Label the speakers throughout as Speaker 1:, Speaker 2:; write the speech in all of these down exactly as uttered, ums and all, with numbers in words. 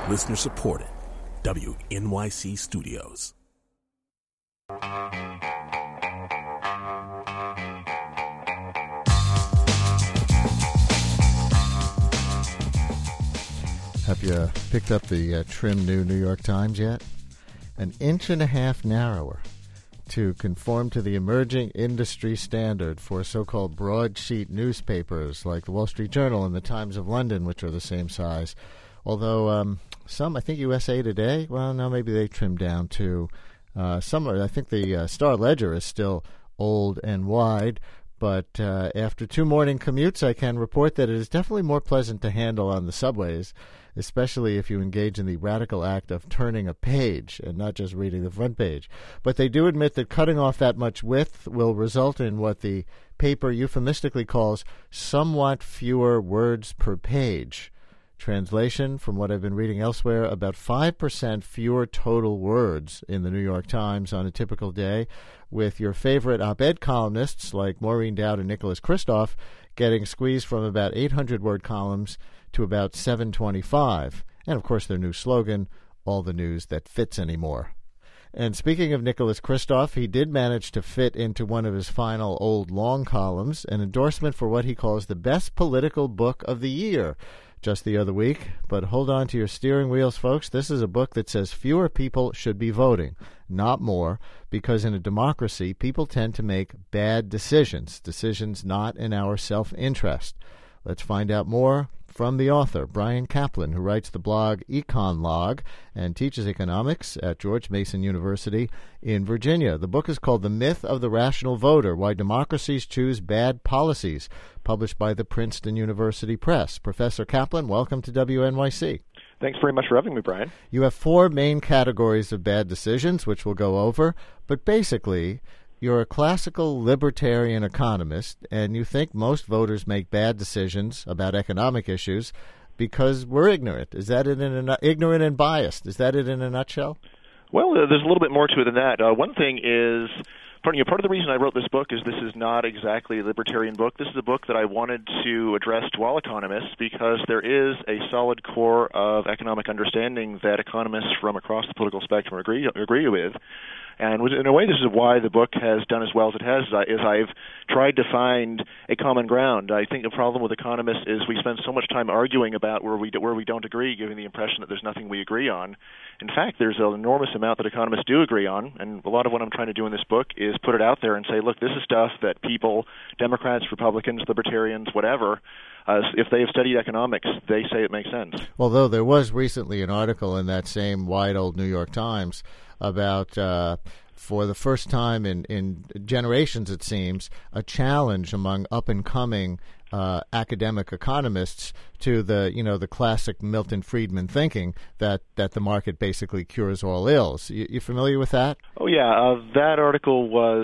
Speaker 1: Listener supported. W N Y C Studios.
Speaker 2: Have you picked up the uh, trim new New York Times yet? An inch and a half narrower to conform to the emerging industry standard for so-called broadsheet newspapers like the Wall Street Journal and the Times of London, which are the same size. Although um, some, I think U S A Today, well, no, maybe they trimmed down too. Uh, some are, I think the uh, Star Ledger is still old and wide. But uh, after two morning commutes, I can report that it is definitely more pleasant to handle on the subways, especially if you engage in the radical act of turning a page and not just reading the front page. But they do admit that cutting off that much width will result in what the paper euphemistically calls somewhat fewer words per page. Translation, from what I've been reading elsewhere, about five percent fewer total words in the New York Times on a typical day, with your favorite op-ed columnists like Maureen Dowd and Nicholas Kristof getting squeezed from about eight hundred word columns to about seven twenty-five. And, of course, their new slogan, all the news that fits anymore. And speaking of Nicholas Kristof, he did manage to fit into one of his final old long columns an endorsement for what he calls the best political book of the year just the other week. But hold on to your steering wheels, folks. This is a book that says fewer people should be voting, not more, because in a democracy, people tend to make bad decisions, decisions not in our self-interest. Let's find out more from the author, Bryan Caplan, who writes the blog EconLog and teaches economics at George Mason University in Virginia. The book is called The Myth of the Rational Voter, Why Democracies Choose Bad Policies, published by the Princeton University Press. Professor Caplan, welcome to W N Y C.
Speaker 3: Thanks very much for having me, Brian.
Speaker 2: You have four main categories of bad decisions, which we'll go over, but basically you're a classical libertarian economist, and you think most voters make bad decisions about economic issues because we're ignorant. Is that it in a, ignorant and biased? Is that it in a nutshell?
Speaker 3: Well, uh, there's a little bit more to it than that. Uh, one thing is, part, you know, part of the reason I wrote this book is this is not exactly a libertarian book. This is a book that I wanted to address to all economists because there is a solid core of economic understanding that economists from across the political spectrum agree agree with. And in a way, this is why the book has done as well as it has, is I've tried to find a common ground. I think the problem with economists is we spend so much time arguing about where we, where we don't agree, giving the impression that there's nothing we agree on. In fact, there's an enormous amount that economists do agree on, and a lot of what I'm trying to do in this book is put it out there and say, look, this is stuff that people, Democrats, Republicans, Libertarians, whatever, Uh, if they have studied economics, they say it makes sense.
Speaker 2: Although there was recently an article in that same wide old New York Times about, uh, for the first time in, in generations, it seems, a challenge among up-and-coming uh, academic economists to the, you know, the classic Milton Friedman thinking that, that the market basically cures all ills. You, you familiar with that?
Speaker 3: Oh, yeah. Uh, that article was,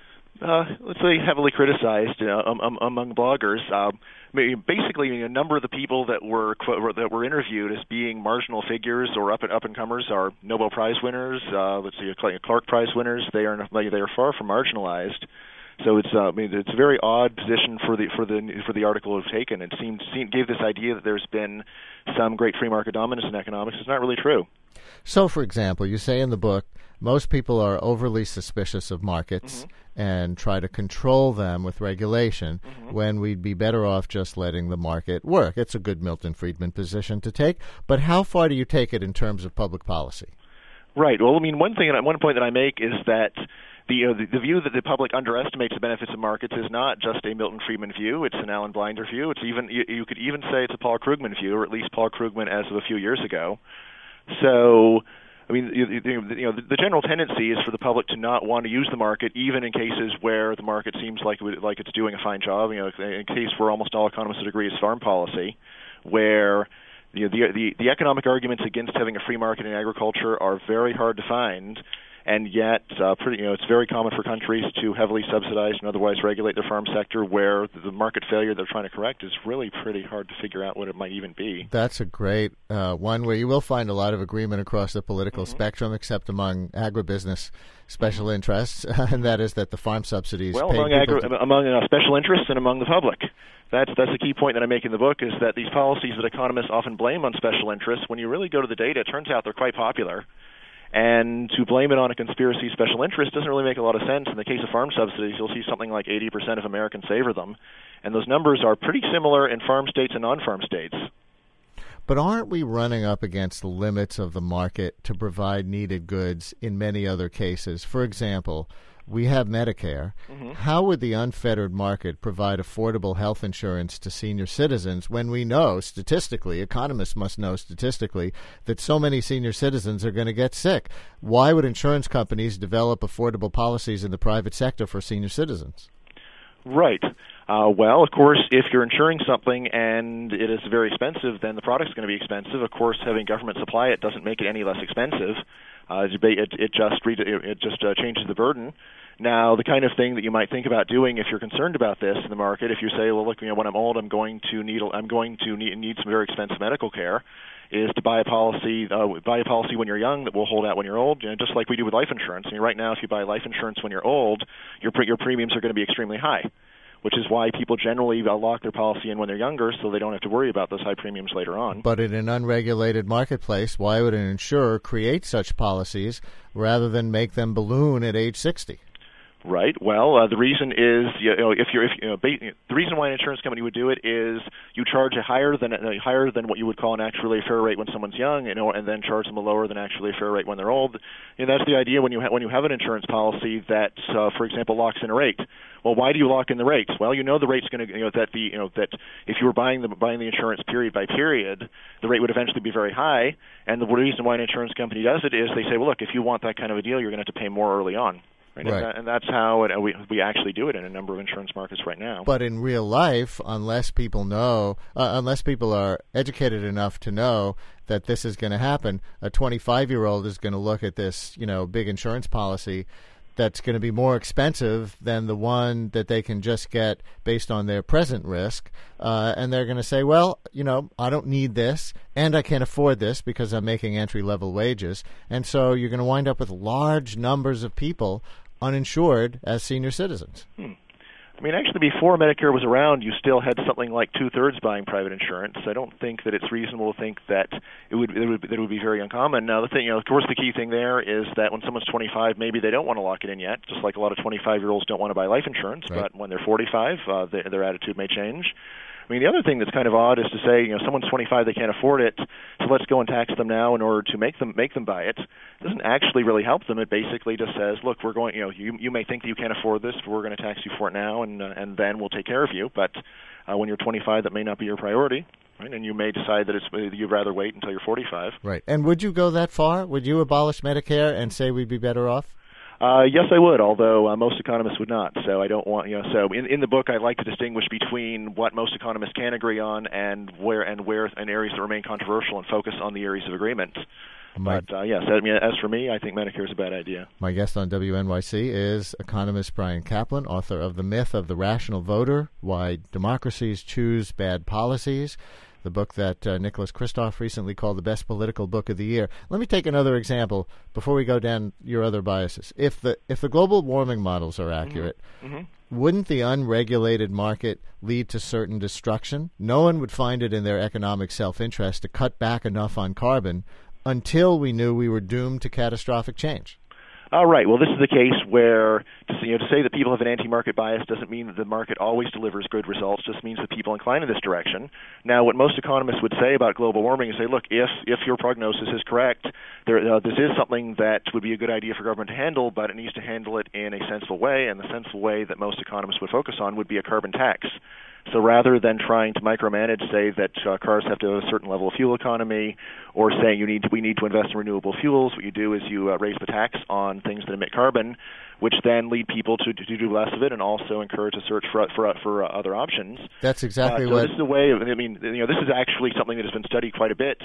Speaker 3: uh, let's say, heavily criticized uh, um, um, among bloggers. Uh, Basically, a number of the people that were that were interviewed as being marginal figures or up and up and comers are Nobel Prize winners. Uh, let's see, Clark Prize winners. They are they are far from marginalized. So it's uh, I mean it's a very odd position for the for the for the article to have taken. It seemed, seemed gave this idea that there's been some great free market dominance in economics. It's not really true.
Speaker 2: So, for example, you say in the book most people are overly suspicious of markets mm-hmm. and try to control them with regulation mm-hmm. when we'd be better off just letting the market work. It's a good Milton Friedman position to take. But how far do you take it in terms of public policy?
Speaker 3: Right. Well, I mean, one thing, one point that I make is that The, uh, the the view that the public underestimates the benefits of markets is not just a Milton Friedman view. It's an Alan Blinder view. It's even you, you could even say it's a Paul Krugman view, or at least Paul Krugman as of a few years ago. So, I mean, you, you know, the, the general tendency is for the public to not want to use the market, even in cases where the market seems like it would, like it's doing a fine job. You know, in a case where almost all economists would agree is farm policy, where you know, the, the the economic arguments against having a free market in agriculture are very hard to find. And yet, uh, pretty, you know, it's very common for countries to heavily subsidize and otherwise regulate their farm sector, where the market failure they're trying to correct is really pretty hard to figure out what it might even be.
Speaker 2: That's a great uh, one where you will find a lot of agreement across the political mm-hmm. spectrum, except among agribusiness special mm-hmm. interests, and that is that the farm subsidies.
Speaker 3: Well,
Speaker 2: pay
Speaker 3: among agri-
Speaker 2: to-
Speaker 3: among uh, special interests and among the public. That's that's a key point that I make in the book, is that these policies that economists often blame on special interests, when you really go to the data, it turns out they're quite popular. And to blame it on a conspiracy special interest doesn't really make a lot of sense. In the case of farm subsidies, you'll see something like eighty percent of Americans favor them. And those numbers are pretty similar in farm states and non-farm states.
Speaker 2: But aren't we running up against the limits of the market to provide needed goods in many other cases? For example, we have Medicare. Mm-hmm. How would the unfettered market provide affordable health insurance to senior citizens when we know statistically, economists must know statistically, that so many senior citizens are going to get sick? Why would insurance companies develop affordable policies in the private sector for senior citizens?
Speaker 3: Right. Uh, well, of course, if you're insuring something and it is very expensive, then the product's going to be expensive. Of course, having government supply it doesn't make it any less expensive. Uh, it, it just re- it just uh, changes the burden. Now, the kind of thing that you might think about doing if you're concerned about this in the market, if you say, well, look, you know, when I'm old, I'm going to need I'm going to need, need some very expensive medical care, is to buy a policy uh, buy a policy when you're young that will hold out when you're old, you know, just like we do with life insurance. I mean, right now, if you buy life insurance when you're old, your pre- your premiums are going to be extremely high, which is why people generally uh, lock their policy in when they're younger so they don't have to worry about those high premiums later on.
Speaker 2: But in an unregulated marketplace, why would an insurer create such policies rather than make them balloon at age sixty?
Speaker 3: Right. Well, uh, the reason is, you know, if you're, if you know, ba- the reason why an insurance company would do it is you charge a higher than uh, higher than what you would call an actually fair rate when someone's young, you know, and then charge them a lower than actually fair rate when they're old. And that's the idea when you ha- when you have an insurance policy that, uh, for example, locks in a rate. Well, why do you lock in the rates? Well, you know the rate's going to, you know, that the, you know, that if you were buying the buying the insurance period by period, the rate would eventually be very high. And the reason why an insurance company does it is they say, well, look, if you want that kind of a deal, you're going to have to pay more early on. Right.
Speaker 2: Right.
Speaker 3: And, that, and that's how it, we we actually do it in a number of insurance markets right now.
Speaker 2: But in real life, unless people know, uh, unless people are educated enough to know that this is going to happen, a twenty-five-year-old is going to look at this, you know, big insurance policy that's going to be more expensive than the one that they can just get based on their present risk. Uh, and they're going to say, well, you know, I don't need this, and I can't afford this because I'm making entry-level wages. And so you're going to wind up with large numbers of people uninsured as senior citizens.
Speaker 3: Hmm. I mean, actually, before Medicare was around, you still had something like two-thirds buying private insurance. I don't think that it's reasonable to think that it would it would, that it would be very uncommon. Now, the thing, you know, of course, the key thing there is that when someone's twenty-five, maybe they don't want to lock it in yet, just like a lot of twenty-five-year-olds don't want to buy life insurance.
Speaker 2: Right.
Speaker 3: But when they're forty-five, uh, their, their attitude may change. I mean, the other thing that's kind of odd is to say, you know, someone's twenty-five, they can't afford it, so let's go and tax them now in order to make them make them buy it. It doesn't actually really help them. It basically just says, look, we're going, you know, you you may think that you can't afford this, but we're going to tax you for it now, and uh, and then we'll take care of you. But uh, when you're twenty-five, that may not be your priority, right? And you may decide that it's you'd rather wait until you're forty-five.
Speaker 2: Right. And would you go that far? Would you abolish Medicare and say we'd be better off?
Speaker 3: Uh, yes, I would, although uh, most economists would not. So I don't want, you know. So in, in the book, I like to distinguish between what most economists can agree on and where and where and areas that remain controversial, and focus on the areas of agreement. My, but uh, yes, I mean, as for me, I think Medicare is a bad idea.
Speaker 2: My guest on W N Y C is economist Bryan Caplan, author of The Myth of the Rational Voter: Why Democracies Choose Bad Policies, the book that uh, Nicholas Kristof recently called the best political book of the year. Let me take another example before we go down your other biases. If the if the global warming models are accurate, mm-hmm. Mm-hmm. wouldn't the unregulated market lead to certain destruction? No one would find it in their economic self-interest to cut back enough on carbon until we knew we were doomed to catastrophic change.
Speaker 3: All right. Well, this is a case where to, you know, to say that people have an anti-market bias doesn't mean that the market always delivers good results. Just means that people incline in this direction. Now, what most economists would say about global warming is say, look, if if your prognosis is correct, there, uh, this is something that would be a good idea for government to handle, but it needs to handle it in a sensible way, and the sensible way that most economists would focus on would be a carbon tax. So rather than trying to micromanage, say that uh, cars have to have a certain level of fuel economy, or saying you need to, we need to invest in renewable fuels, what you do is you uh, raise the tax on things that emit carbon, which then lead people to, to do less of it, and also encourage a search for for for uh, other options.
Speaker 2: That's exactly
Speaker 3: uh, so
Speaker 2: what.
Speaker 3: This is a way of. I mean, you know, this is actually something that has been studied quite a bit.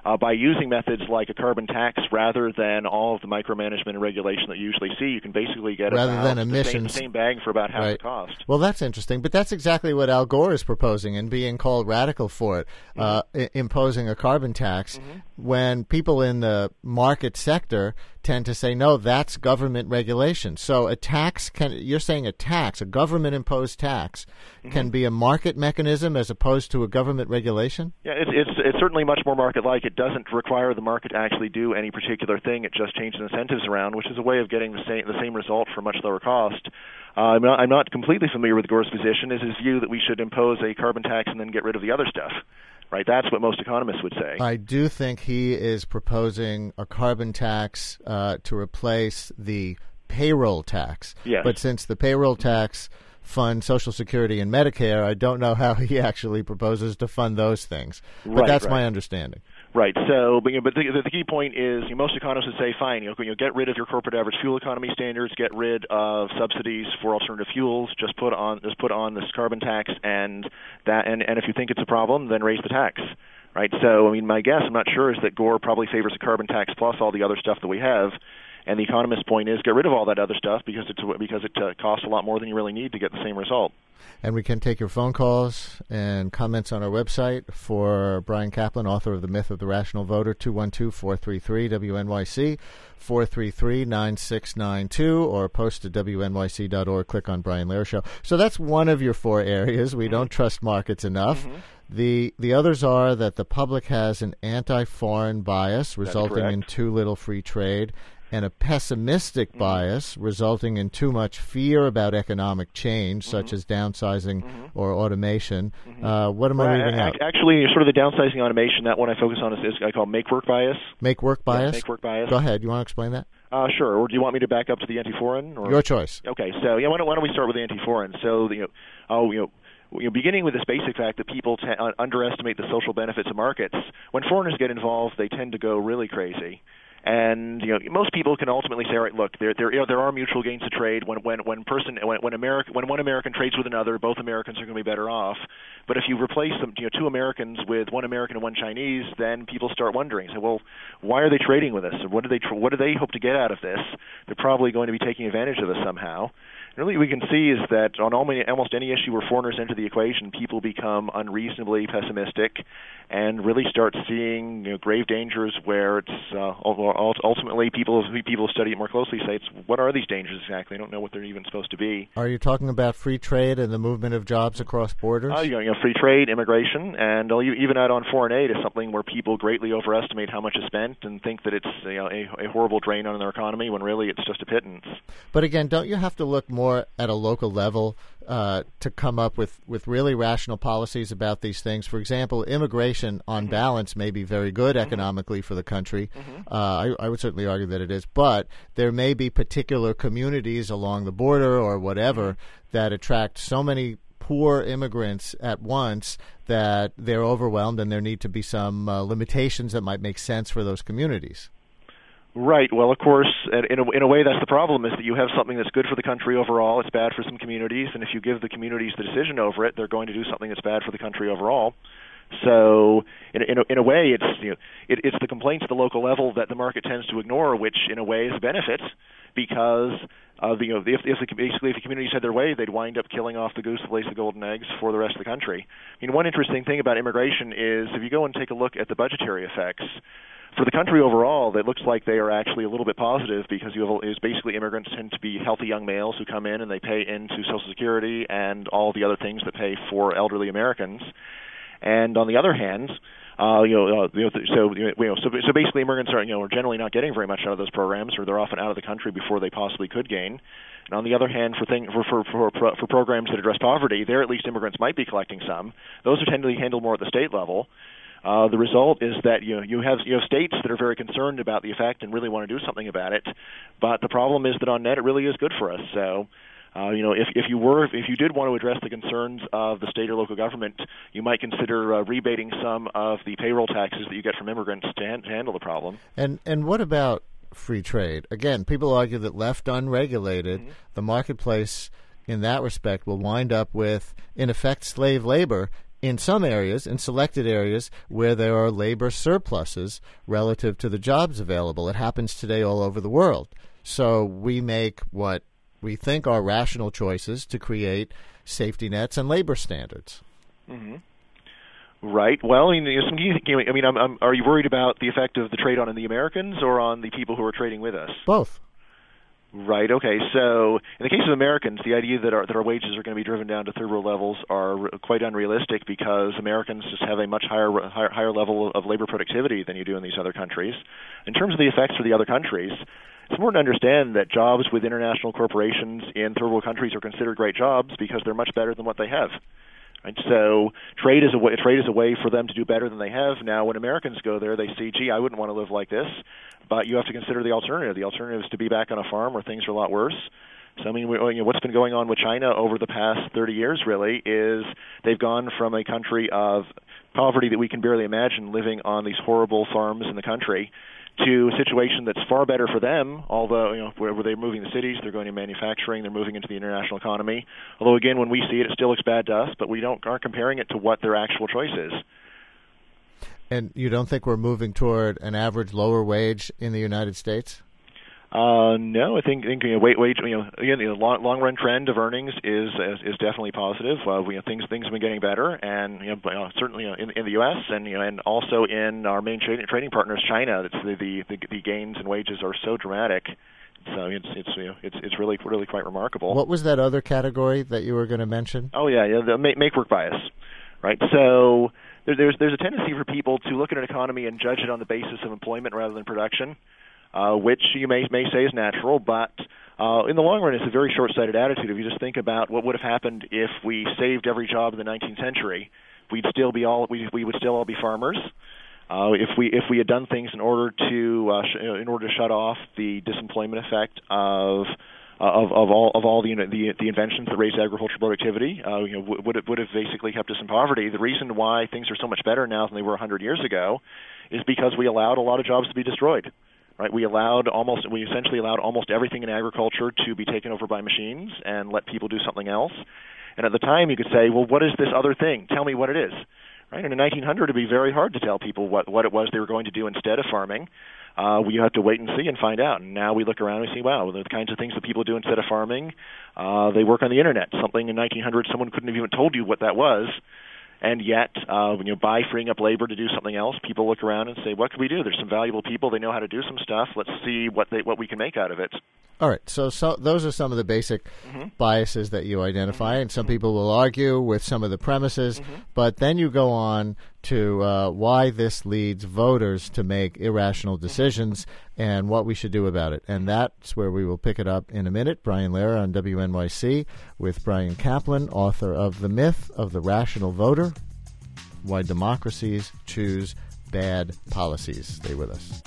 Speaker 3: uh, by using methods like a carbon tax rather than all of the micromanagement and regulation that you usually see, you can basically get
Speaker 2: rather
Speaker 3: about
Speaker 2: than
Speaker 3: the
Speaker 2: emissions.
Speaker 3: same, same bag for about half
Speaker 2: right.
Speaker 3: the cost.
Speaker 2: Well, that's interesting, but that's exactly what Al Gore is proposing and being called radical for it, mm-hmm. uh, I- imposing a carbon tax mm-hmm. when people in the market sector tend to say, no, that's government regulation. So a tax can, you're saying a tax, a government-imposed tax, mm-hmm. can be a market mechanism as opposed to a government regulation?
Speaker 3: Yeah, it's, it's it's certainly much more market-like. It doesn't require the market to actually do any particular thing. It just changes incentives around, which is a way of getting the same the same result for much lower cost. Uh, I'm not I'm not completely familiar with Gore's position. Is his view that we should impose a carbon tax and then get rid of the other stuff? Right, that's what most economists would say.
Speaker 2: I do think he is proposing a carbon tax uh, to replace the payroll tax.
Speaker 3: Yes.
Speaker 2: But since the payroll tax funds Social Security and Medicare, I don't know how he actually proposes to fund those things. But
Speaker 3: right,
Speaker 2: that's
Speaker 3: right.
Speaker 2: my understanding.
Speaker 3: Right. So, but, you know, but the, the key point is, you know, most economists would say, fine, you know, you know, get rid of your corporate average fuel economy standards, get rid of subsidies for alternative fuels, just put on just put on this carbon tax, and that, and, and if you think it's a problem, then raise the tax. Right. So, I mean, my guess, I'm not sure, is that Gore probably favors a carbon tax plus all the other stuff that we have. And the economist's point is, get rid of all that other stuff because it's because it uh, costs a lot more than you really need to get the same result.
Speaker 2: And we can take your phone calls and comments on our website for Bryan Caplan, author of The Myth of the Rational Voter, two one two, four three three, W N Y C, four three three, nine six nine two, or post to W N Y C dot org. Click on Brian Lehrer Show. So that's one of your four areas. We mm-hmm. don't trust markets enough. Mm-hmm. The the others are that the public has an anti-foreign bias resulting in too little free trade, and a pessimistic mm-hmm. bias resulting in too much fear about economic change, mm-hmm. such as downsizing mm-hmm. or automation. Mm-hmm. Uh, what am I
Speaker 3: well,
Speaker 2: leaving
Speaker 3: I,
Speaker 2: out?
Speaker 3: Actually, sort of the downsizing automation, that one I focus on is, is I call make-work bias.
Speaker 2: Make-work bias?
Speaker 3: Yeah, make-work bias.
Speaker 2: Go ahead. You want to explain that?
Speaker 3: Uh, sure. Or do you want me to back up to the anti-foreign? Or?
Speaker 2: Your choice.
Speaker 3: Okay. So yeah, why don't, why don't we start with the anti-foreign? So you know, oh you know. You know, beginning with this basic fact that people t- underestimate the social benefits of markets, when foreigners get involved, they tend to go really crazy. And you know, most people can ultimately say, all right, look, there there there are mutual gains to trade. When when when person when when America when one American trades with another, both Americans are going to be better off. But if you replace them, you know, two Americans with one American and one Chinese, then people start wondering, say, well, why are they trading with us? Or what do they tr- what do they hope to get out of this? They're probably going to be taking advantage of us somehow. Really, we can see is that on almost any issue where foreigners enter the equation, people become unreasonably pessimistic and really start seeing you know, grave dangers where it's uh, ultimately people people study it more closely say, it's, what are these dangers exactly? I don't know what they're even supposed to be.
Speaker 2: Are you talking about free trade and the movement of jobs across borders?
Speaker 3: Uh, you know, you know, free trade, immigration, and I'll even add on foreign aid is something where people greatly overestimate how much is spent and think that it's you know, a, a horrible drain on their economy when really it's just a pittance.
Speaker 2: But again, don't you have to look more at a local level uh, to come up with, with really rational policies about these things? For example, immigration on mm-hmm. balance may be very good economically mm-hmm. for the country. Mm-hmm. Uh, I, I would certainly argue that it is. But there may be particular communities along the border or whatever mm-hmm. that attract so many poor immigrants at once that they're overwhelmed and there need to be some uh, limitations that might make sense for those communities.
Speaker 3: Right. Well, of course, in a, in a way, that's the problem, is that you have something that's good for the country overall. It's bad for some communities, and if you give the communities the decision over it, they're going to do something that's bad for the country overall. So, in, in, a, in a way, it's you know, it, it's the complaints at the local level that the market tends to ignore, which in a way is a benefit, because uh, the, you know, if, if the, basically if the communities had their way, they'd wind up killing off the goose that lays the golden eggs for the rest of the country. I mean, one interesting thing about immigration is if you go and take a look at the budgetary effects. For the country overall, it looks like they are actually a little bit positive because you have is basically immigrants tend to be healthy young males who come in and they pay into Social Security and all the other things that pay for elderly Americans. And on the other hand, uh, you know, uh, you know, so you know, so so basically immigrants are you know are generally not getting very much out of those programs, or they're often out of the country before they possibly could gain. And on the other hand, for thing for for for, for programs that address poverty, there at least immigrants might be collecting some. Those are tend to be handled more at the state level. Uh, the result is that you know, you have you have states that are very concerned about the effect and really want to do something about it, but the problem is that on net it really is good for us. So, uh, you know, if if you were if you did want to address the concerns of the state or local government, you might consider uh, rebating some of the payroll taxes that you get from immigrants to, han- to handle the problem.
Speaker 2: And and what about free trade? Again, people argue that left unregulated, mm-hmm. the marketplace in that respect will wind up with, in effect, slave labor in some areas, in selected areas, where there are labor surpluses relative to the jobs available. It happens today all over the world. So we make what we think are rational choices to create safety nets and labor standards.
Speaker 3: Mm-hmm. Right. Well, I mean, I mean I'm, I'm, are you worried about the effect of the trade on the Americans or on the people who are trading with us?
Speaker 2: Both.
Speaker 3: Right. Okay. So, in the case of Americans, the idea that our that our wages are going to be driven down to third world levels are quite unrealistic because Americans just have a much higher higher, higher level of labor productivity than you do in these other countries. In terms of the effects for the other countries, it's important to understand that jobs with international corporations in third world countries are considered great jobs because they're much better than what they have. Right? So trade is a way, trade is a way for them to do better than they have. Now, when Americans go there, they see, gee, I wouldn't want to live like this. But you have to consider the alternative. The alternative is to be back on a farm where things are a lot worse. So, I mean, we, you know, what's been going on with China over the past thirty years, really, is they've gone from a country of poverty that we can barely imagine living on these horrible farms in the country to a situation that's far better for them, although, you know, where, where they're moving the cities, they're going to manufacturing, they're moving into the international economy. Although, again, when we see it, it still looks bad to us, but we don't aren't comparing it to what their actual choice is.
Speaker 2: And you don't think we're moving toward an average lower wage in the United States?
Speaker 3: Uh, no, I think, think you know, wage, wage, you know, again, the long, long run trend of earnings is is, is definitely positive. Uh, we, you know, things things have been getting better, and you know, uh, certainly you know, in, in the U S and you know, and also in our main trading, trading partners, China. It's the, the the the gains in wages are so dramatic. So it's it's you know, it's it's really really quite remarkable.
Speaker 2: What was that other category that you were going to mention?
Speaker 3: Oh yeah, yeah, the make, make work bias, right? So there, there's there's a tendency for people to look at an economy and judge it on the basis of employment rather than production. Uh, which you may may say is natural, but uh, in the long run, it's a very short-sighted attitude. If you just think about what would have happened if we saved every job in the nineteenth century, we'd still be all we we would still all be farmers. Uh, if we if we had done things in order to uh, sh- in order to shut off the disemployment effect of uh, of of all of all the the, the inventions that raised agricultural productivity, uh, you know, w- would have, would have basically kept us in poverty. The reason why things are so much better now than they were one hundred years ago is because we allowed a lot of jobs to be destroyed. Right, we allowed almost, we essentially allowed almost everything in agriculture to be taken over by machines and let people do something else. And at the time, you could say, well, what is this other thing? Tell me what it is. Right, and in nineteen hundred, it'd be very hard to tell people what what it was they were going to do instead of farming. Uh, you have to wait and see and find out. And now we look around and we see, wow, the kinds of things that people do instead of farming, uh, they work on the internet. Something in nineteen hundred, someone couldn't have even told you what that was. And yet, uh, when you by freeing up labor to do something else, people look around and say, what can we do? There's some valuable people. They know how to do some stuff. Let's see what they what we can make out of it.
Speaker 2: All right. So, so those are some of the basic mm-hmm. biases that you identify. Mm-hmm. And some people will argue with some of the premises. Mm-hmm. But then you go on to uh, why this leads voters to make irrational decisions mm-hmm. and what we should do about it. And that's where we will pick it up in a minute. Brian Lehrer on W N Y C with Bryan Caplan, author of The Myth of the Rational Voter, Why Democracies Choose Bad Policies. Stay with us.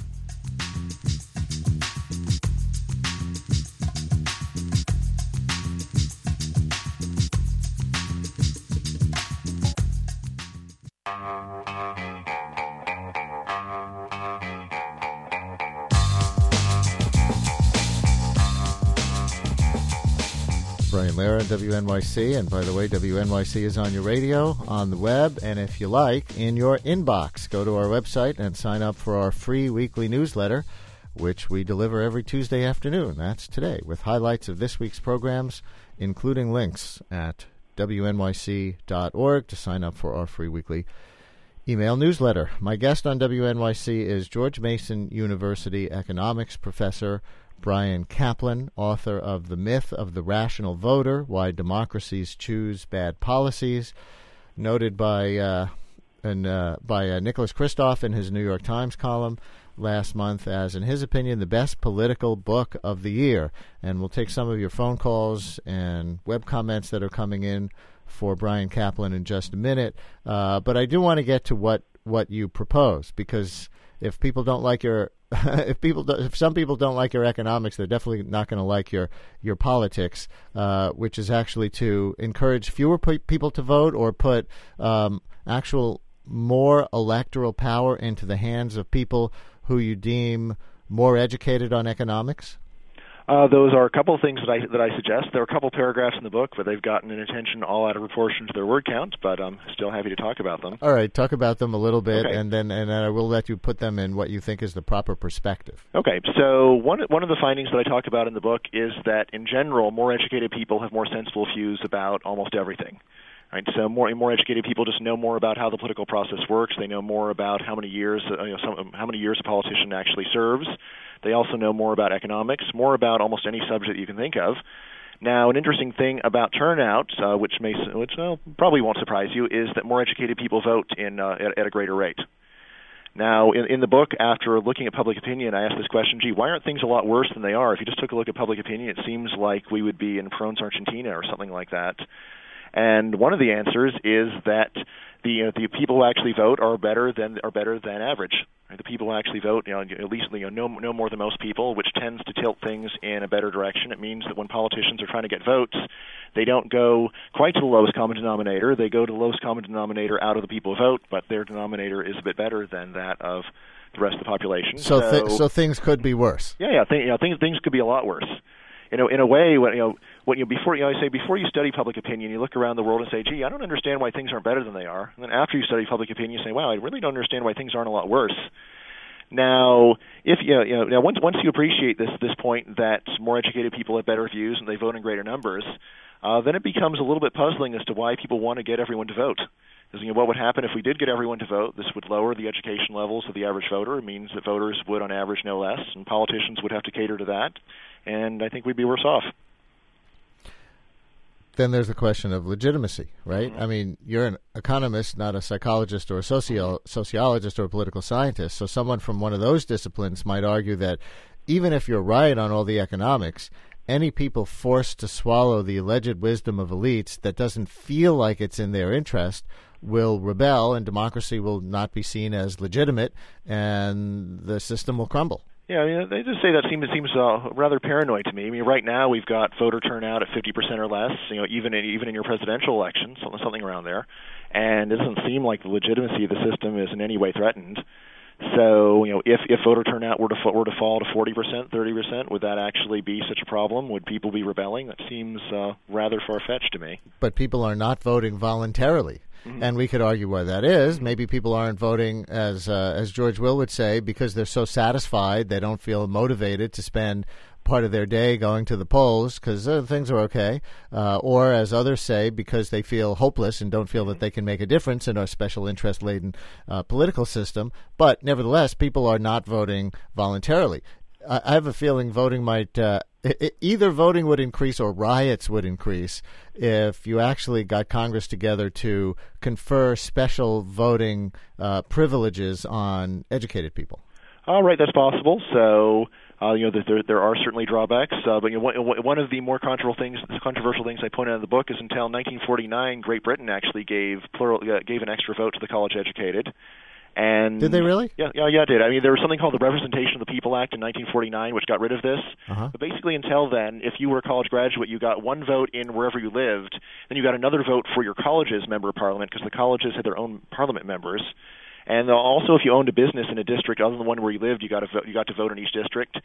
Speaker 2: Brian Lehrer on W N Y C, and by the way, W N Y C is on your radio, on the web, and if you like, in your inbox. Go to our website and sign up for our free weekly newsletter, which we deliver every Tuesday afternoon. That's today, with highlights of this week's programs, including links at W N Y C dot org to sign up for our free weekly email newsletter. My guest on W N Y C is George Mason University economics professor Bryan Caplan, author of The Myth of the Rational Voter, Why Democracies Choose Bad Policies, noted by uh, and, uh, by uh, Nicholas Kristof in his New York Times column last month as, in his opinion, the best political book of the year. And we'll take some of your phone calls and web comments that are coming in for Bryan Caplan in just a minute. Uh, but I do want to get to what, what you propose, because if people don't like your if people do, if some people don't like your economics, they're definitely not going to like your your politics, uh, which is actually to encourage fewer pe- people to vote or put um, actual more electoral power into the hands of people who you deem more educated on economics.
Speaker 3: Uh, those are a couple of things that I that I suggest. There are a couple of paragraphs in the book, but they've gotten an attention all out of proportion to their word count. But I'm still happy to talk about them.
Speaker 2: All right, talk about them a little bit,
Speaker 3: okay.
Speaker 2: and then and then I will let you put them in what you think is the proper perspective.
Speaker 3: Okay, so one one of the findings that I talk about in the book is that in general, more educated people have more sensible views about almost everything. Right, so more more educated people just know more about how the political process works. They know more about how many years uh, you know, some, how many years a politician actually serves. They also know more about economics, more about almost any subject you can think of. Now, an interesting thing about turnout, uh, which may which well, probably won't surprise you, is that more educated people vote in uh, at, at a greater rate. Now, in, in the book, after looking at public opinion, I asked this question, gee, why aren't things a lot worse than they are? If you just took a look at public opinion, it seems like we would be in Perón's Argentina or something like that. And one of the answers is that the you know, the people who actually vote are better than are better than average. Right? The people who actually vote, you know, at least you know, no, no more than most people, which tends to tilt things in a better direction. It means that when politicians are trying to get votes, they don't go quite to the lowest common denominator. They go to the lowest common denominator out of the people who vote, but their denominator is a bit better than that of the rest of the population.
Speaker 2: So,
Speaker 3: so,
Speaker 2: th- so things could be worse.
Speaker 3: Yeah, yeah, th- you know, things things could be a lot worse. You know, in a way, when, you know, when you before you know, I say before you study public opinion, you look around the world and say, "Gee, I don't understand why things aren't better than they are." And then after you study public opinion, you say, "Wow, I really don't understand why things aren't a lot worse." Now, if you know, you know now once once you appreciate this this point that more educated people have better views and they vote in greater numbers, uh, then it becomes a little bit puzzling as to why people want to get everyone to vote. Because, you know, what would happen if we did get everyone to vote? This would lower the education levels of the average voter. It means that voters would, on average, know less, and politicians would have to cater to that. And I think we'd be worse off.
Speaker 2: Then there's the question of legitimacy, right?
Speaker 3: Mm-hmm.
Speaker 2: I mean, you're an economist, not a psychologist or a socio- sociologist or a political scientist. So someone from one of those disciplines might argue that even if you're right on all the economics, any people forced to swallow the alleged wisdom of elites that doesn't feel like it's in their interest will rebel, and democracy will not be seen as legitimate, and the system will crumble.
Speaker 3: Yeah, I mean, they just say that seems seems uh, rather paranoid to me. I mean, right now we've got voter turnout at fifty percent or less. You know, even in, even in your presidential election, something something around there, and it doesn't seem like the legitimacy of the system is in any way threatened. So, you know, if, if voter turnout were to were to fall to forty percent, thirty percent, would that actually be such a problem? Would people be rebelling? That seems uh, rather far-fetched to me.
Speaker 2: But people are not voting voluntarily. Mm-hmm. And we could argue why that is. Maybe people aren't voting, as uh, as George Will would say, because they're so satisfied they don't feel motivated to spend part of their day going to the polls because uh, things are okay. Uh, or, as others say, because they feel hopeless and don't feel that they can make a difference in our special interest-laden uh, political system. But nevertheless, people are not voting voluntarily. I, I have a feeling voting might uh, it, either voting would increase or riots would increase if you actually got Congress together to confer special voting uh, privileges on educated people.
Speaker 3: All right, that's possible. So, uh, you know, there there are certainly drawbacks. Uh, but you know, one, one of the more controversial things, controversial things I point out in the book is until nineteen forty-nine, Great Britain actually gave plural uh, gave an extra vote to the college educated. And
Speaker 2: did they really?
Speaker 3: Yeah, yeah, yeah, it did. I mean, there was something called the Representation of the People Act in nineteen forty-nine, which got rid of this.
Speaker 2: Uh-huh.
Speaker 3: But basically, until then, if you were a college graduate, you got one vote in wherever you lived, then you got another vote for your college's member of parliament because the colleges had their own parliament members. And also, if you owned a business in a district other than the one where you lived, you got to vote, you got to vote in each district.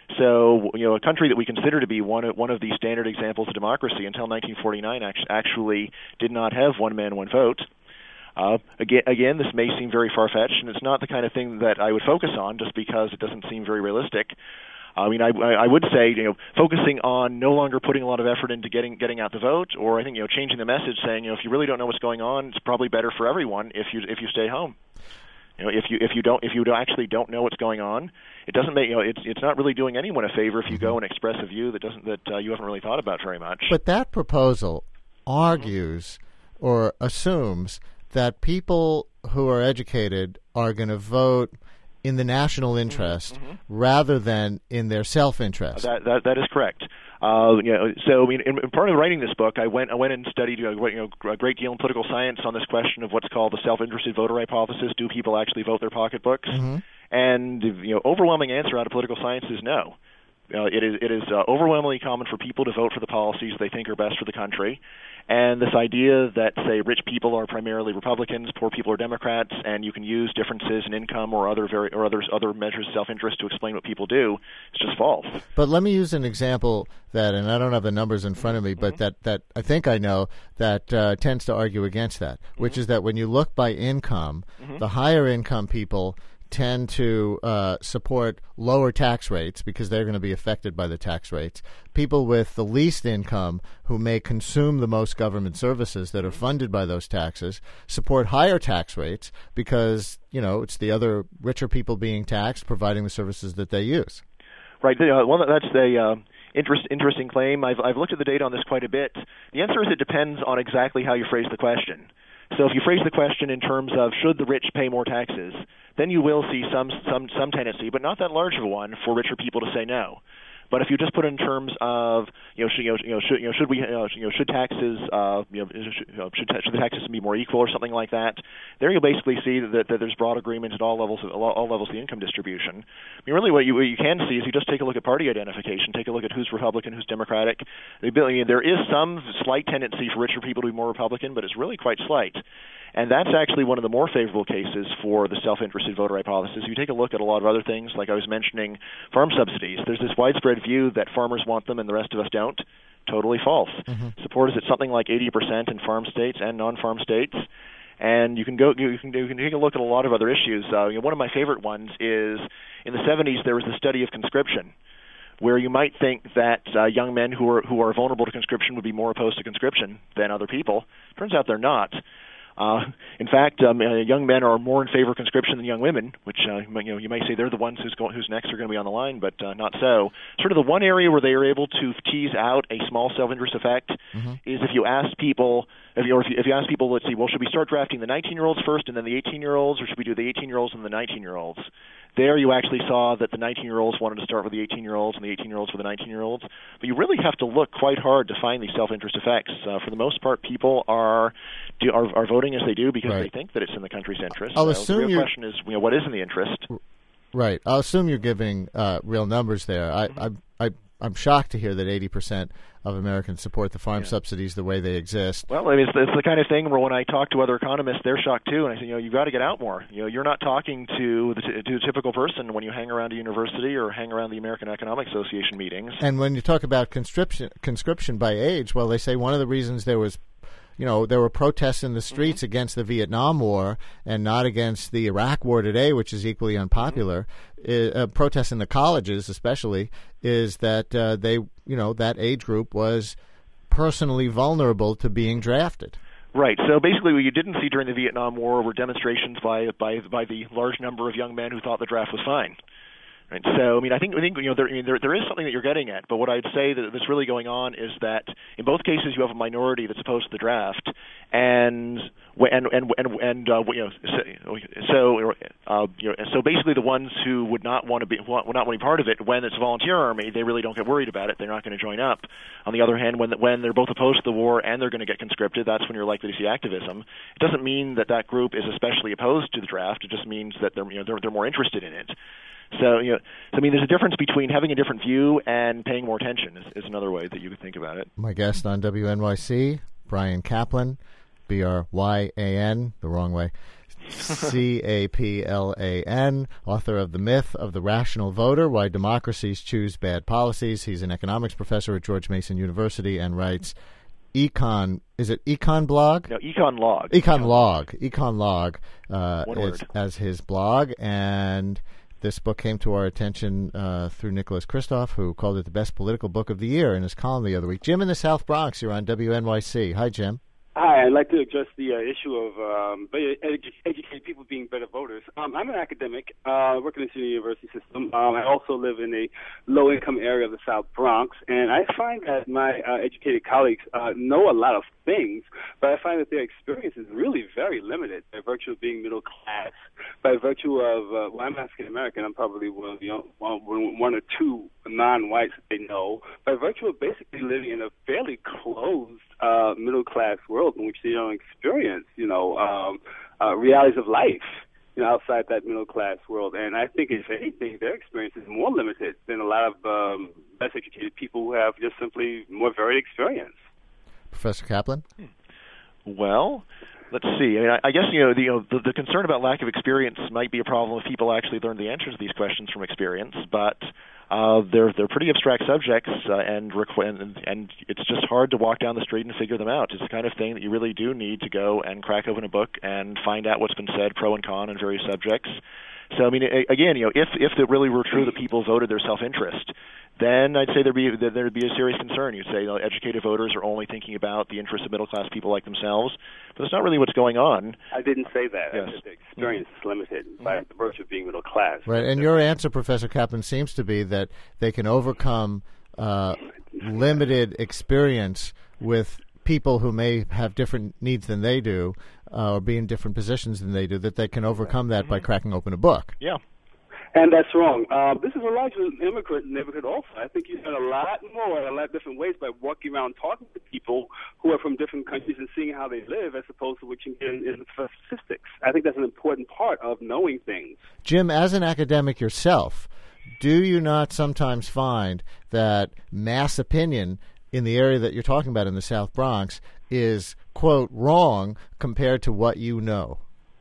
Speaker 3: So, you know, a country that we consider to be one of, one of the standard examples of democracy until nineteen forty-nine actually did not have one man, one vote. Uh, again, again, this may seem very far-fetched, and it's not the kind of thing that I would focus on just because it doesn't seem very realistic. I mean, I, I would say, you know, focusing on no longer putting a lot of effort into getting getting out the vote, or I think, you know, changing the message, saying, you know, if you really don't know what's going on, it's probably better for everyone if you if you stay home. You know, if you if you don't if you actually don't know what's going on, it doesn't make you know it's it's not really doing anyone a favor if you go and express a view that doesn't that uh, you haven't really thought about very much.
Speaker 2: But that proposal argues or assumes that people who are educated are going to vote in the national interest mm-hmm. rather than in their self-interest.
Speaker 3: That that, that is correct. Uh, you know, so I mean, in, in part of writing this book, I went I went and studied you know, you know a great deal in political science on this question of what's called the self-interested voter hypothesis. Do people actually vote their pocketbooks? Mm-hmm. And you know, overwhelming answer out of political science is no. Uh, it is it is uh, overwhelmingly common for people to vote for the policies they think are best for the country, And this idea that, say, rich people are primarily Republicans, poor people are Democrats, and you can use differences in income or other very, or other other measures of self-interest to explain what people do, it's just false.
Speaker 2: But let me use an example that, and I don't have the numbers in front of me, but mm-hmm. that, that I think I know that uh, tends to argue against that, which mm-hmm. is that when you look by income, mm-hmm. the higher income people tend to uh, support lower tax rates because they're going to be affected by the tax rates. People with the least income who may consume the most government services that are funded by those taxes support higher tax rates because, you know, it's the other richer people being taxed providing the services that they use.
Speaker 3: Right. Uh, well, that's a uh, interest, interesting claim. I've, I've looked at the data on this quite a bit. The answer is it depends on exactly how you phrase the question. So if you phrase the question in terms of should the rich pay more taxes, then you will see some some some tendency, but not that large of a one, for richer people to say no. But if you just put it in terms of, you know, should, you know, you know, should, you know, should we, you know, should taxes, uh, you know, should, you know, should, should the taxes be more equal or something like that? There you'll basically see that, that there's broad agreement at all levels of all levels of the income distribution. I mean, really, what you what you can see is you just take a look at party identification, take a look at who's Republican, who's Democratic. The ability, there is some slight tendency for richer people to be more Republican, but it's really quite slight. And that's actually one of the more favorable cases for the self-interested voter hypothesis. If you take a look at a lot of other things, like I was mentioning farm subsidies, there's this widespread view that farmers want them and the rest of us don't. Totally false. Mm-hmm. Support is at something like eighty percent in farm states and non-farm states. And you can go, you can, you can take a look at a lot of other issues. Uh, you know, one of my favorite ones is in the seventies there was the study of conscription, where you might think that uh, young men who are who are vulnerable to conscription would be more opposed to conscription than other people. Turns out they're not. Uh, in fact, um, uh, young men are more in favor of conscription than young women, which uh, you know you may say they're the ones who's, go- who's next are going to be on the line, but uh, not so. Sort of the one area where they are able to tease out a small self-interest effect mm-hmm. is if you ask people, if you, or if you, if you ask people, let's see, well, should we start drafting the nineteen-year-olds first and then the eighteen-year-olds, or should we do the eighteen-year-olds and the nineteen-year-olds? There you actually saw that the nineteen-year-olds wanted to start with the eighteen-year-olds and the eighteen-year-olds with the nineteen-year-olds. But you really have to look quite hard to find these self-interest effects. Uh, for the most part, people are do, are, are voting as they do because right. they think that it's in the country's interest.
Speaker 2: I'll
Speaker 3: so
Speaker 2: assume
Speaker 3: the real
Speaker 2: you're...
Speaker 3: question is, you know, what is in the interest?
Speaker 2: Right. I'll assume you're giving uh, real numbers there. I, mm-hmm. I, I, I'm shocked to hear that eighty percent of Americans support the farm yeah. subsidies the way they exist.
Speaker 3: Well, I mean, it's, it's the kind of thing where when I talk to other economists, they're shocked too, and I say, you know, you've got to get out more. You know, you're not talking to the, t- to a typical person when you hang around a university or hang around the American Economic Association meetings.
Speaker 2: And when you talk about conscription, conscription by age, well, they say one of the reasons there was You know, there were protests in the streets mm-hmm. against the Vietnam War and not against the Iraq War today, which is equally unpopular. Mm-hmm. Uh, protests in the colleges, especially, is that uh, they, you know, that age group was personally vulnerable to being drafted.
Speaker 3: Right. So basically, what you didn't see during the Vietnam War were demonstrations by by by the large number of young men who thought the draft was fine. Right. So, I mean, I think, I think you know, there, I mean, there, there is something that you're getting at, but what I'd say that that's really going on is that in both cases you have a minority that's opposed to the draft, and and and and, and uh, you know, so, so uh, you know, so basically the ones who would not want to be want, would not want to be part of it when it's a volunteer army, they really don't get worried about it. They're not going to join up. On the other hand, when when they're both opposed to the war and they're going to get conscripted, that's when you're likely to see activism. It doesn't mean that that group is especially opposed to the draft. It just means that they're you know they're, they're more interested in it. So, you know, so, I mean, there's a difference between having a different view and paying more attention is, is another way that you could think about it.
Speaker 2: My guest on W N Y C, Bryan Caplan, B R Y A N, the wrong way, C A P L A N, author of The Myth of the Rational Voter, Why Democracies Choose Bad Policies. He's an economics professor at George Mason University and writes Econ, is it Econ Blog?
Speaker 3: No, Econ Log.
Speaker 2: Econ Log. Econ Log uh,
Speaker 3: One
Speaker 2: is,
Speaker 3: word.
Speaker 2: as his blog, and this book came to our attention uh, through Nicholas Kristof, who called it the best political book of the year in his column the other week. Jim in the South Bronx, you're on W N Y C. Hi, Jim.
Speaker 4: Hi, I'd like to address the uh, issue of um, edu- educated people being better voters. Um, I'm an academic, uh, working in the university system. Um, I also live in a low-income area of the South Bronx, and I find that my uh, educated colleagues uh, know a lot of things, but I find that their experience is really very limited by virtue of being middle class, by virtue of, uh, well, I'm African-American. I'm probably one, you know, one, one or two non-whites that they know, by virtue of basically living in a fairly closed uh, middle-class world in which they don't experience, you know, um, uh, realities of life, you know, outside that middle-class world. And I think, if anything, their experience is more limited than a lot of um, less educated people who have just simply more varied experience.
Speaker 2: Professor Kaplan?
Speaker 3: Well, let's see. I mean, I, I guess you know the, you know the the concern about lack of experience might be a problem if people actually learn the answers to these questions from experience, but uh, they're they're pretty abstract subjects, uh, and, requ- and and it's just hard to walk down the street and figure them out. It's the kind of thing that you really do need to go and crack open a book and find out what's been said, pro and con, on various subjects. So I mean, again, you know, if if it really were true that people voted their self-interest, then I'd say there'd be there'd be a serious concern. You'd say, you know, educated voters are only thinking about the interests of middle-class people like themselves, but that's not really what's going on.
Speaker 4: I didn't say that.
Speaker 3: Yes.
Speaker 4: I said the experience mm-hmm. is limited by the virtue of being middle class.
Speaker 2: Right, and your answer, Professor Kaplan, seems to be that they can overcome uh, limited experience with people who may have different needs than they do, uh, or be in different positions than they do, that they can overcome that mm-hmm. by cracking open a book.
Speaker 3: Yeah.
Speaker 4: And that's wrong. Uh, this is a largely immigrant neighborhood also. I think you learn a lot more in a lot of different ways by walking around talking to people who are from different countries and seeing how they live as opposed to what you get in, in the statistics. I think that's an important part of knowing things.
Speaker 2: Jim, as an academic yourself, do you not sometimes find that mass opinion in the area that you're talking about in the South Bronx is, quote, wrong compared to what you know?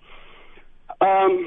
Speaker 4: Um...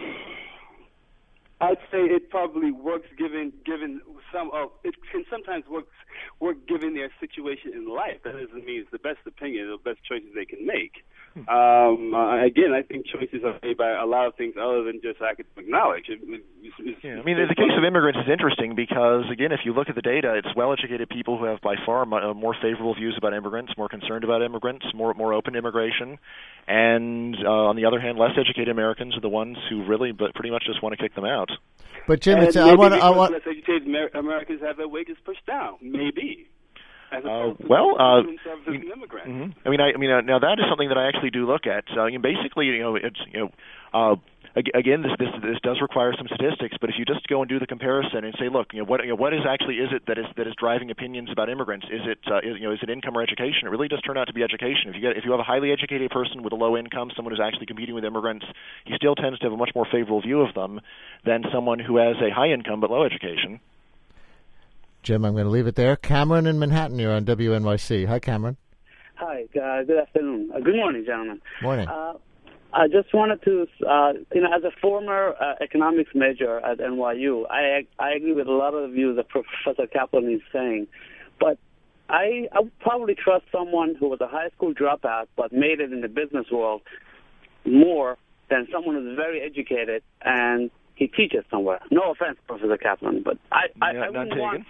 Speaker 4: I'd say it probably works given given some of it can sometimes work work given their situation in life. That doesn't mean it's the best opinion, the best choices they can make. Hmm. Um, uh, again, I think choices are made by a lot of things other than just academic knowledge. It, it's, it's,
Speaker 3: yeah, I mean, the case of immigrants is interesting because, again, if you look at the data, it's well-educated people who have by far more favorable views about immigrants, more concerned about immigrants, more more open to immigration, and uh, on the other hand, less educated Americans are the ones who really, but pretty much just want to kick them out.
Speaker 2: But Jim,
Speaker 4: and
Speaker 2: it's, I want I want
Speaker 4: less educated Amer- Americans have their wages pushed down. Maybe. As
Speaker 3: uh, well, uh,
Speaker 4: you,
Speaker 3: mm-hmm. I mean, I, I mean, uh, now that is something that I actually do look at. Uh, you know, basically, you know, it's you know. Uh, Again, this, this this does require some statistics, but if you just go and do the comparison and say, look, you know, what you know, what is actually is it that is that is driving opinions about immigrants? Is it uh, is, you know is it income or education? It really does turn out to be education. If you get if you have a highly educated person with a low income, someone who's actually competing with immigrants, he still tends to have a much more favorable view of them than someone who has a high income but low education.
Speaker 2: Jim, I'm going to leave it there. Cameron in Manhattan, you're on W N Y C. Hi, Cameron.
Speaker 5: Hi. Uh, good afternoon. Uh, good morning, gentlemen.
Speaker 2: Morning.
Speaker 5: Uh, I just wanted to, uh, you know, as a former uh, economics major at N Y U, I I agree with a lot of the views that Professor Kaplan is saying, but I I would probably trust someone who was a high school dropout but made it in the business world more than someone who's very educated and he teaches somewhere. No offense, Professor Kaplan, but I I,
Speaker 3: yeah,
Speaker 5: I wouldn't
Speaker 3: not
Speaker 5: want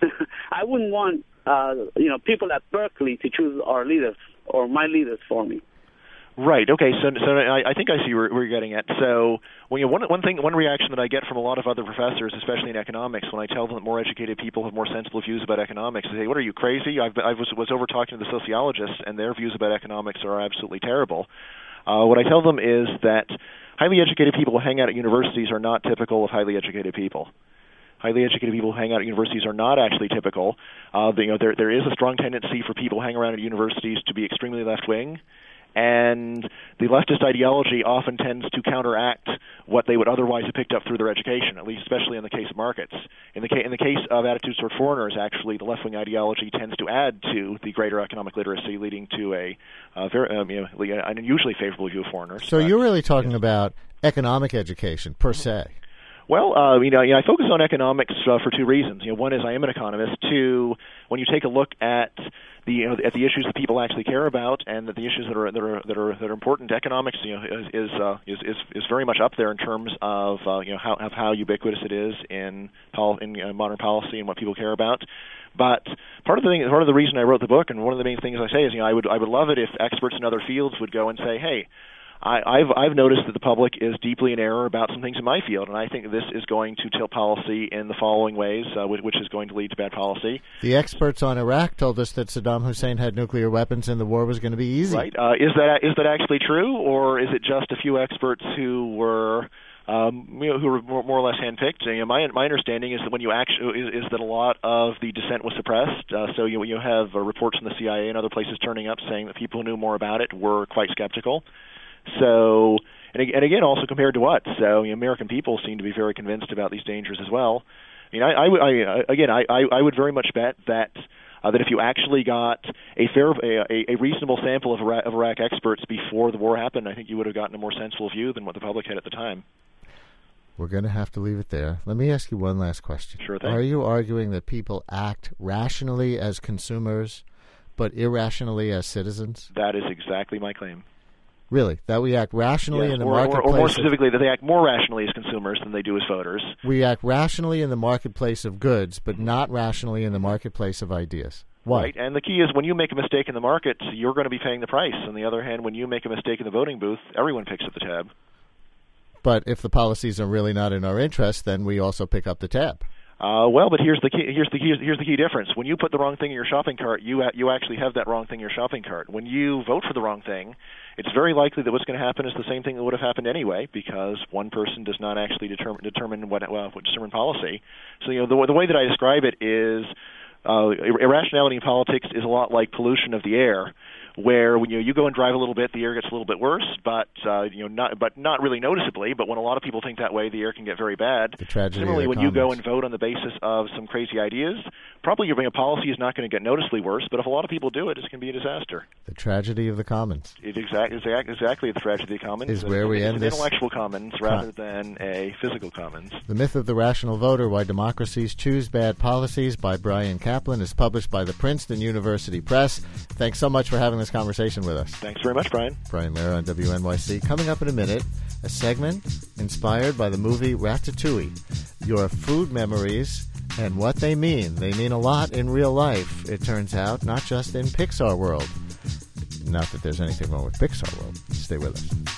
Speaker 5: I wouldn't want uh, you know people at Berkeley to choose our leaders or my leaders for me.
Speaker 3: Right. Okay. So, so I, I think I see where, where you're getting at. So, well, you know, one one thing, one reaction that I get from a lot of other professors, especially in economics, when I tell them that more educated people have more sensible views about economics, they say, "What are you, crazy?" I've I was was over talking to the sociologists, and their views about economics are absolutely terrible. Uh, what I tell them is that highly educated people who hang out at universities are not typical of highly educated people. Highly educated people who hang out at universities are not actually typical. Uh, the, you know, there there is a strong tendency for people who hang around at universities to be extremely left-wing. And the leftist ideology often tends to counteract what they would otherwise have picked up through their education, at least especially in the case of markets. In the, ca- in the case of attitudes toward foreigners, actually, the left-wing ideology tends to add to the greater economic literacy, leading to a uh, very, um, you know, an unusually favorable view of foreigners.
Speaker 2: So
Speaker 3: but,
Speaker 2: you're really talking
Speaker 3: yes.
Speaker 2: about economic education, per se.
Speaker 3: Well, uh, you know, you know, I focus on economics uh, for two reasons. You know, one is I am an economist. Two, when you take a look at the you know, at the issues that people actually care about, and that the issues that are that are that are that are important, economics, you know, is is uh, is, is is very much up there in terms of uh, you know how of how ubiquitous it is in pol- in uh, modern policy and what people care about. But part of the thing, part of the reason I wrote the book, and one of the main things I say is, you know, I would I would love it if experts in other fields would go and say, hey, I, I've I've noticed that the public is deeply in error about some things in my field, and I think this is going to tilt policy in the following ways, uh, which, which is going to lead to bad policy.
Speaker 2: The experts on Iraq told us that Saddam Hussein had nuclear weapons and the war was going to be easy.
Speaker 3: Right? Uh, is that is that actually true, or is it just a few experts who were um, you know, who were more, more or less handpicked? You know, my my understanding is that when you actually is, is that a lot of the dissent was suppressed. Uh, so you you have uh, reports from the C I A and other places turning up saying that people who knew more about it were quite skeptical. So, and, and again, also compared to what? So, you know, American people seem to be very convinced about these dangers as well. I mean, I, I, I again, I, I would very much bet that Uh, that if you actually got a fair, a, a reasonable sample of Iraq, of Iraq experts before the war happened, I think you would have gotten a more sensible view than what the public had at the time.
Speaker 2: We're going to have to leave it there. Let me ask you one last question.
Speaker 3: Sure thing.
Speaker 2: Are you arguing that people act rationally as consumers, but irrationally as citizens?
Speaker 3: That is exactly my claim.
Speaker 2: Really? That we act rationally
Speaker 3: yes,
Speaker 2: in the
Speaker 3: or,
Speaker 2: marketplace?
Speaker 3: Or, or more specifically, that they act more rationally as consumers than they do as voters.
Speaker 2: We act rationally in the marketplace of goods, but not rationally in the marketplace of ideas. Why?
Speaker 3: Right, and the key is when you make a mistake in the market, you're going to be paying the price. On the other hand, when you make a mistake in the voting booth, everyone picks up the tab.
Speaker 2: But if the policies are really not in our interest, then we also pick up the tab.
Speaker 3: Uh, well, but here's the key. Here's the key. Here's the key difference. When you put the wrong thing in your shopping cart, you a- you actually have that wrong thing in your shopping cart. When you vote for the wrong thing, it's very likely that what's going to happen is the same thing that would have happened anyway, because one person does not actually determine determine what well determine policy. So you know the the way that I describe it is uh, irrationality in politics is a lot like pollution of the air, where when you you go and drive a little bit, the air gets a little bit worse, but uh, you know not but not really noticeably. But when a lot of people think that way, the air can get very bad.
Speaker 2: The tragedy
Speaker 3: Similarly,
Speaker 2: of the
Speaker 3: when you go
Speaker 2: commons.
Speaker 3: and vote on the basis of some crazy ideas, probably your policy is not going to get noticeably worse. But if a lot of people do it, it's going to be a disaster.
Speaker 2: The tragedy of the commons.
Speaker 3: It exact, exact, exactly the tragedy of the commons
Speaker 2: Is where we
Speaker 3: it's
Speaker 2: end
Speaker 3: an
Speaker 2: this
Speaker 3: intellectual commons rather than a physical commons.
Speaker 2: The Myth of the Rational Voter, Why Democracies Choose Bad Policies by Brian Kaplan is published by the Princeton University Press. Thanks so much for having this conversation with us.
Speaker 3: Thanks very much, Brian.
Speaker 2: Brian Lehrer on W N Y C. Coming up in a minute, a segment inspired by the movie Ratatouille. Your food memories and what they mean. They mean a lot in real life, it turns out, not just in Pixar World. Not that there's anything wrong with Pixar World. Stay with us.